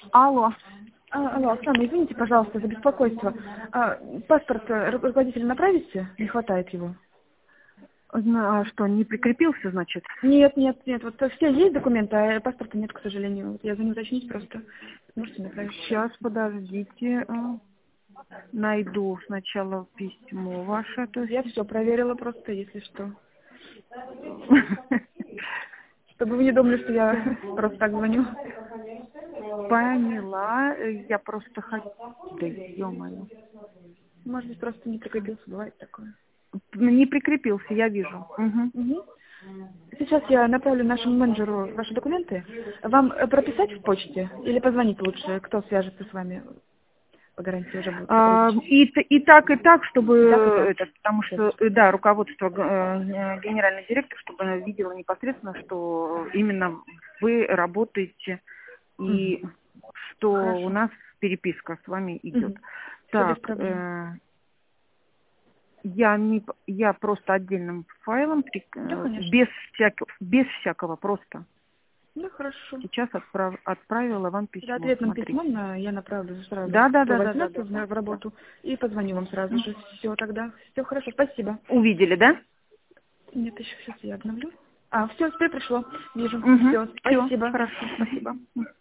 Алло. Алло, Оксана, извините, пожалуйста, за беспокойство. Паспорт руководителя направите? Не хватает его. Что, не прикрепился, значит? Нет. Вот все есть документы, а паспорта нет, к сожалению. Вот я звоню уточнить просто. Можете направить? Сейчас, подождите. Найду сначала письмо ваше. То Я есть... все проверила просто, если что. Чтобы вы не думали, что я просто так звоню. Поняла. Я просто хочу... Да, ё-моё. Может быть, просто не прикрепился, бывает такое. Не прикрепился, я вижу. Угу. Угу. Сейчас я направлю нашему менеджеру ваши документы. Вам прописать в почте или позвонить лучше? Кто свяжется с вами по гарантии уже будет сотрудничать? И так, чтобы И так, и так. потому что, да, руководство, генеральный директор, чтобы она видела непосредственно, что именно вы работаете и Угу. что у Хорошо. нас переписка с вами идет. Угу. Все без Так, проблем. я просто отдельным файлом, Да, конечно. без всякого просто. Да, хорошо. Сейчас отправила вам Тогда письмо, ответным смотрите. письмом я направлю сразу, Да, да, кто да, да, да, возьмется да, да, в да. работу, и позвоню вам сразу же. Все, тогда. Все хорошо, спасибо. Увидели, да? Нет, еще сейчас я обновлю. Все, теперь пришло. Вижу. Угу. Все, Все, спасибо. хорошо, Мгм. спасибо.